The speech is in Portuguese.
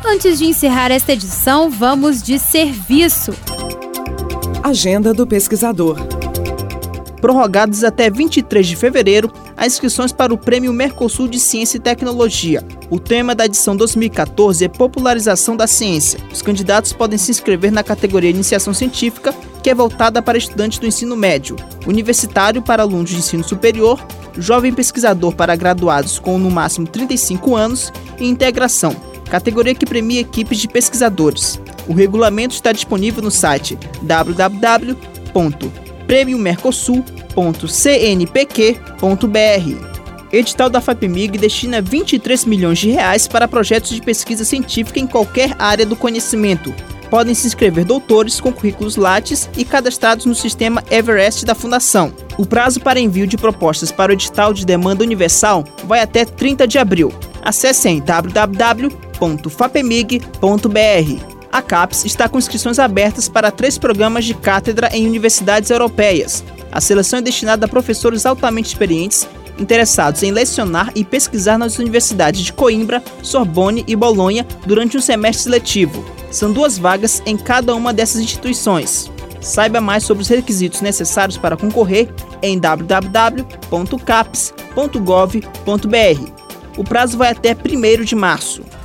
Antes de encerrar esta edição, vamos de serviço. Agenda do pesquisador. Prorrogadas até 23 de fevereiro as inscrições para o Prêmio Mercosul de Ciência e Tecnologia. O tema da edição 2014 é Popularização da Ciência. Os candidatos podem se inscrever na categoria Iniciação Científica, que é voltada para estudantes do ensino médio, universitário para alunos de ensino superior, jovem pesquisador para graduados com no máximo 35 anos e integração, categoria que premia equipes de pesquisadores. O regulamento está disponível no site www.premiomercosul.cnpq.br. Edital da FAPEMIG destina 23 milhões de reais para projetos de pesquisa científica em qualquer área do conhecimento. Podem se inscrever doutores com currículos Lattes e cadastrados no sistema Everest da Fundação. O prazo para envio de propostas para o edital de demanda universal vai até 30 de abril. Acesse em www.fapemig.br. A CAPES está com inscrições abertas para 3 programas de cátedra em universidades europeias. A seleção é destinada a professores altamente experientes, interessados em lecionar e pesquisar nas universidades de Coimbra, Sorbonne e Bolonha durante um semestre seletivo. São 2 vagas em cada uma dessas instituições. Saiba mais sobre os requisitos necessários para concorrer em www.capes.gov.br. O prazo vai até 1º de março.